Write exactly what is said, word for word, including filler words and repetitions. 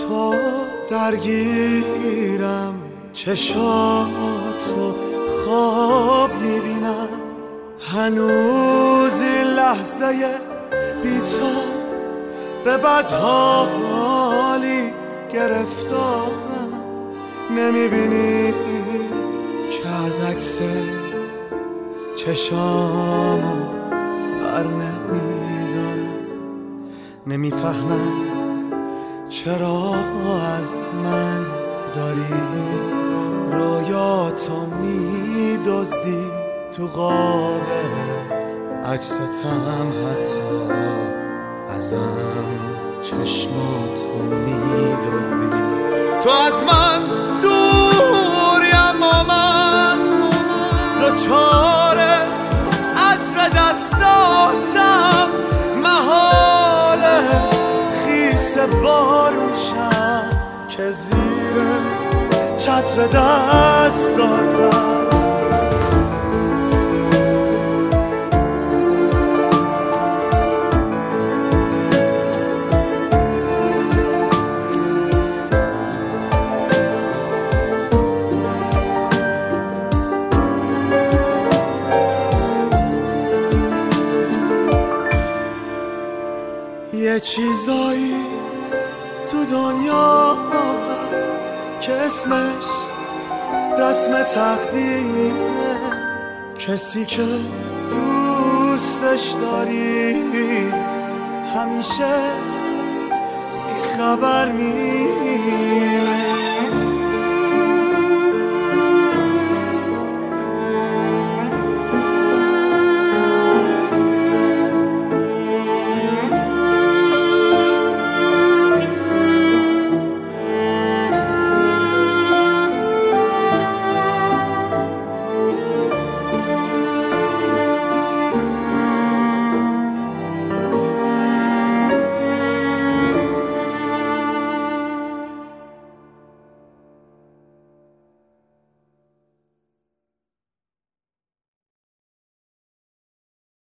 تو درگیرم، چشاتو خواب میبینم، هنوز این لحظه بی تو به بدحالی گرفتارم. نمیبینی که از عکست چشامو بر نمیدارم. نمیفهمم چرا از من داری رویاتو میدزدی، تو قاب عکستم حتی ازم چشماتو میدزدی. تو از من دوریم و من دوچار عطر دستاتم، محاله خیس بار میشم که زیر چتر دستاتم. یه چیزایی تو دنیا هست که اسمش رسم تقدیره. کسی که دوستش داری همیشه بیخبر میره.